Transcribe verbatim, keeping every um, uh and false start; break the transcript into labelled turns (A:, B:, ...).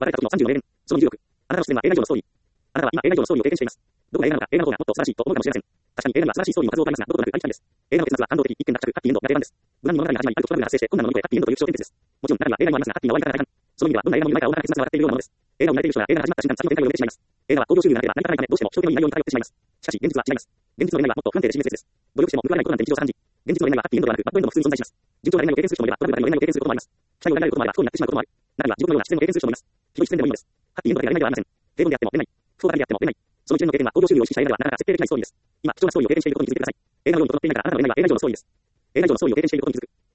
A: 別れた時のさんじゅうよねん。そのにじゅうろく。あなたの視点は映画以上のストーリー。あなたは今映画以上のストーリーを経験しています。どこが映画なのか、映画の方がもっと素晴らしいと思うかもしれません。確かに映画には素晴らしいストーリーの数多くありますが、どうとなくありきたりです。映画の結末は感動的、一見落着、ハッピーエンドが定番です。無難に物語が始まり、あるトラブルが発生して、困難を乗り越え、ハッピーエンドという気象転結です。もちろん、中には映画にもありますが、ハッピーな終わり方が大半。その意味では、どんな映画も世の中を大きな結末が笑っているようなものです。映画を見られている人は、映画が始まった瞬間、先の展開を読めてしまいます。映画は興行収入がなければ成り立たないため、どうしても人々の内容に頼ってしまいます。しかし、現実は違います。現実の恋愛はもっと不安定で親切です。努力しても報われないことなんて日常茶飯事。現実の恋愛はハッピーエンドではなく、バッドエンドも普通に存在します。順調な恋愛を経験する人もいれば、トラブルが恋愛を経験することもあります。期待を裏切られることもあれば、不幸になってしまうこともある。中には地獄のような自然を経験する人もいます。ひどい自然でもいいのです。ハッピーエンドだけが恋愛ではありません。平凡であっても出ない。不幸ばかりであっても出ない。その一連の経験は興行収入を意識した映画ではなかなか設定できないストーリーです。今、貴重なストーリーを経験していることに気づいてください。映画のように整っていないからあなたの恋愛は映画以上のストーリーです。映画以上のストーリーを経験していることに気づく。